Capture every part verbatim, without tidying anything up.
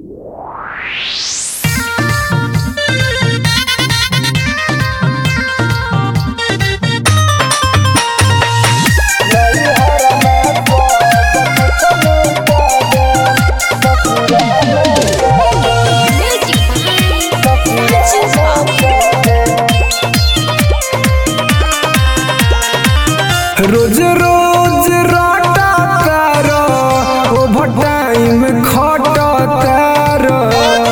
रोज रोज राटा तारो ओवर टाइम खटा तारो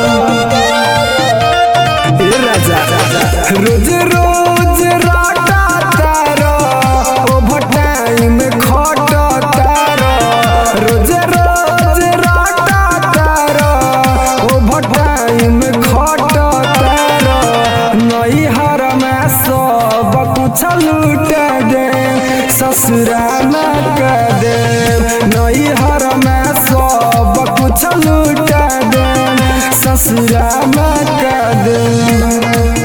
ए राजा रोज रोज राटा तारो ओवर टाइम खटा तारो रोज रोज राटा तारो ओवर टाइम खटा तारो नई हर में सब कुछ लूट दे ससुरा में कर दे नई हर में सब कुछ लूट दे ससुरा में कर दे।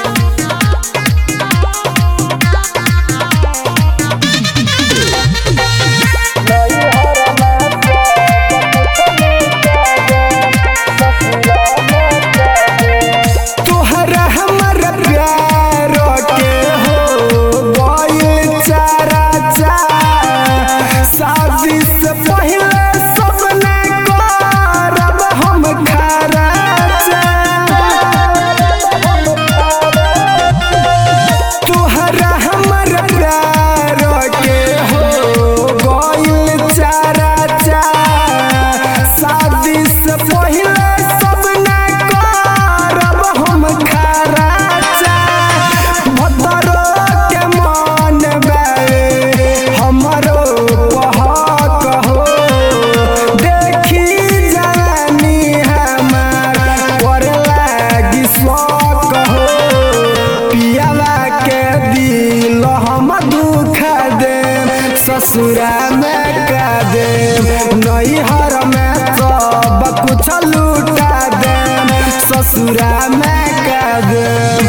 ससुरा में का दे नई हर में सब कुछ लूटा दे ससुरा में का दे।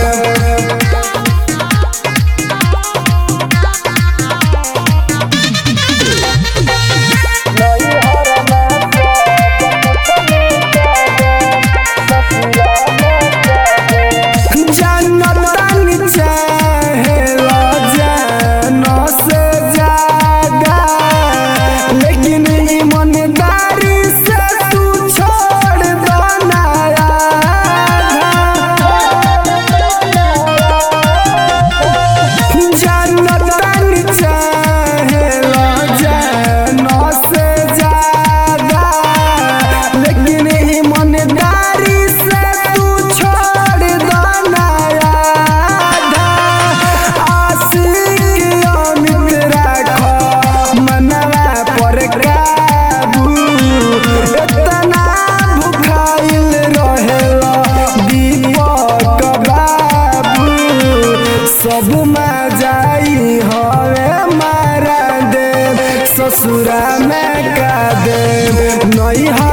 सब में जाई हवे मारा दे ससुरा में का दे नई